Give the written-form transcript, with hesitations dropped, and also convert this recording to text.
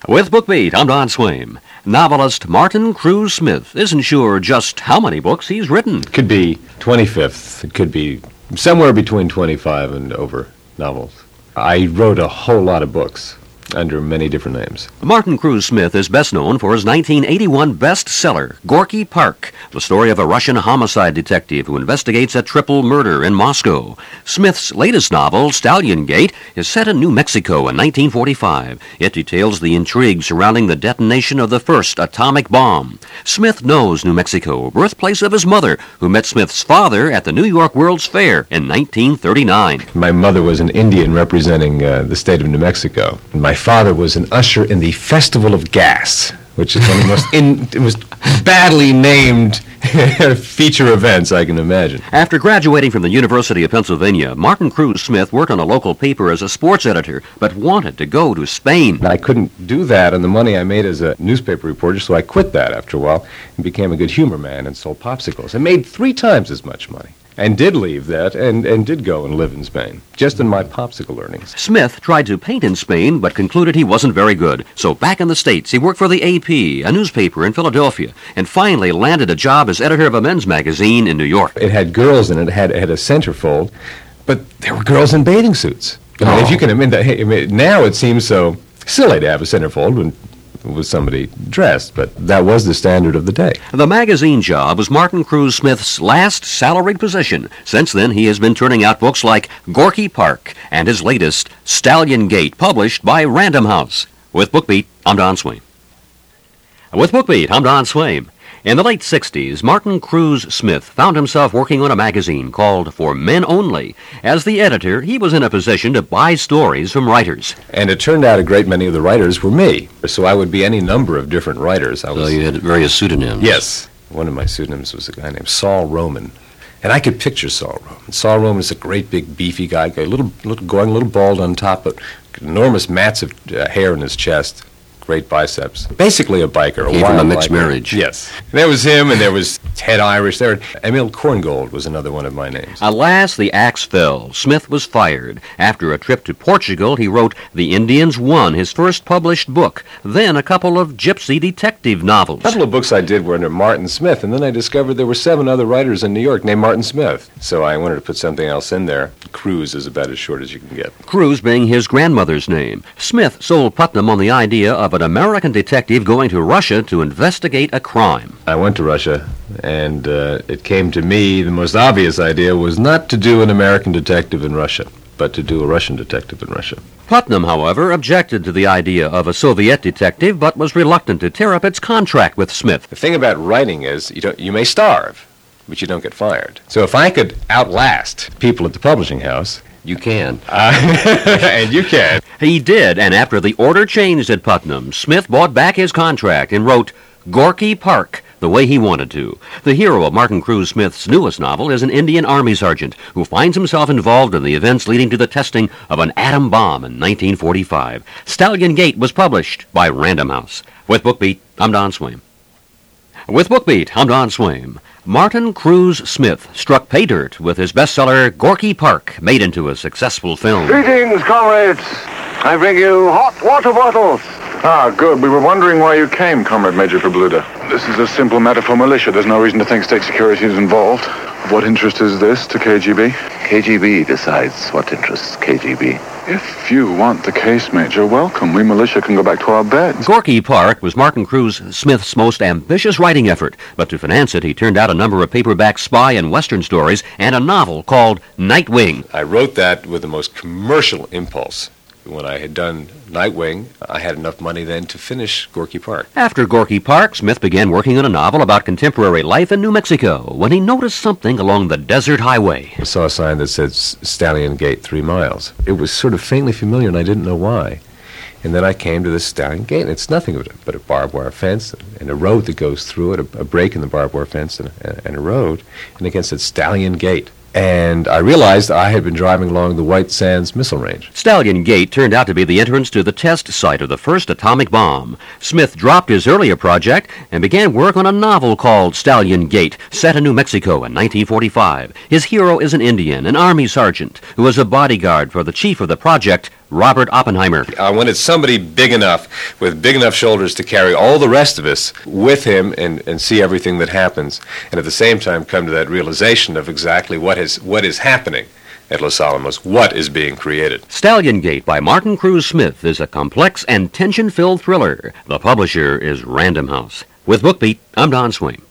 With BookBeat, I'm Don Swaim. Novelist Martin Cruz Smith isn't sure just how many books he's written. It could be 25th. It could be somewhere between 25 and over novels. I wrote a whole lot of books under many different names. Martin Cruz Smith is best known for his 1981 bestseller, Gorky Park, the story of a Russian homicide detective who investigates a triple murder in Moscow. Smith's latest novel, Stallion Gate, is set in New Mexico in 1945. It details the intrigue surrounding the detonation of the first atomic bomb. Smith knows New Mexico, birthplace of his mother, who met Smith's father at the New York World's Fair in 1939. My mother was an Indian representing the state of New Mexico. My father was an usher in the Festival of Gas, which is one of the most badly named feature events I can imagine. After graduating from the University of Pennsylvania, Martin Cruz Smith worked on a local paper as a sports editor, but wanted to go to Spain. I couldn't do that on the money I made as a newspaper reporter, so I quit that after a while and became a good humor man and sold popsicles. I made 3 times as much money. And did leave that, and did go and live in Spain, just in my popsicle earnings. Smith tried to paint in Spain, but concluded he wasn't very good. So back in the States, he worked for the AP, a newspaper in Philadelphia, and finally landed a job as editor of a men's magazine in New York. It had girls in it, had a centerfold, but there were girls in bathing suits. I mean, if you can imagine, now it seems so silly to have a centerfold when was somebody dressed, but that was the standard of the day. The magazine job was Martin Cruz Smith's last salaried position. Since then, he has been turning out books like Gorky Park and his latest, Stallion Gate, published by Random House. With BookBeat, I'm Don Swaim. With BookBeat, I'm Don Swaim. In the late 60s, Martin Cruz Smith found himself working on a magazine called For Men Only. As the editor, he was in a position to buy stories from writers. And it turned out a great many of the writers were me. So I would be any number of different writers. So you had various pseudonyms. Yes. One of my pseudonyms was a guy named Saul Roman. And I could picture Saul Roman. Saul Roman is a great big beefy guy, a little bald on top, but enormous mats of hair in his chest. Great biceps. Basically a biker. Came from a mixed marriage. Yes. There was him, and there was Ted Irish. Emil Korngold was another one of my names. Alas, the axe fell. Smith was fired. After a trip to Portugal, he wrote The Indians Won, his first published book. Then a couple of gypsy detective novels. A couple of books I did were under Martin Smith, and then I discovered there were 7 other writers in New York named Martin Smith. So I wanted to put something else in there. Cruz is about as short as you can get. Cruz being his grandmother's name. Smith sold Putnam on the idea of an American detective going to Russia to investigate a crime. I went to Russia, and it came to me the most obvious idea was not to do an American detective in Russia, but to do a Russian detective in Russia. Putnam, however, objected to the idea of a Soviet detective, but was reluctant to tear up its contract with Smith. The thing about writing is you may starve, but you don't get fired. So if I could outlast people at the publishing house, you can. And you can. He did, and after the order changed at Putnam, Smith bought back his contract and wrote Gorky Park the way he wanted to. The hero of Martin Cruz Smith's newest novel is an Indian Army sergeant who finds himself involved in the events leading to the testing of an atom bomb in 1945. Stallion Gate was published by Random House. With BookBeat, I'm Don Swaim. With BookBeat, I'm Don Swaim. Martin Cruz Smith struck pay dirt with his bestseller Gorky Park, made into a successful film. Greetings, comrades. I bring you hot water bottles. Ah, good. We were wondering why you came, Comrade Major Verbluda. This is a simple matter for militia. There's no reason to think state security is involved. Of what interest is this to KGB? KGB decides what interests KGB. If you want the case, Major, welcome. We militia can go back to our beds. Gorky Park was Martin Cruz Smith's most ambitious writing effort, but to finance it, he turned out a number of paperback spy and western stories and a novel called Nightwing. I wrote that with the most commercial impulse. When I had done Nightwing, I had enough money then to finish Gorky Park. After Gorky Park, Smith began working on a novel about contemporary life in New Mexico when he noticed something along the desert highway. I saw a sign that said Stallion Gate 3 miles. It was sort of faintly familiar, and I didn't know why. And then I came to this Stallion Gate, and it's nothing but a barbed wire fence and a road that goes through it, a break in the barbed wire fence and a road. And again, it said Stallion Gate. And I realized I had been driving along the White Sands Missile Range. Stallion Gate turned out to be the entrance to the test site of the first atomic bomb. Smith dropped his earlier project and began work on a novel called Stallion Gate, set in New Mexico in 1945. His hero is an Indian, an Army sergeant, who is a bodyguard for the chief of the project, Robert Oppenheimer. I wanted somebody big enough, with big enough shoulders to carry all the rest of us with him and see everything that happens, and at the same time come to that realization of exactly what is happening at Los Alamos, what is being created. Stallion Gate by Martin Cruz Smith is a complex and tension-filled thriller. The publisher is Random House. With BookBeat, I'm Don Swain.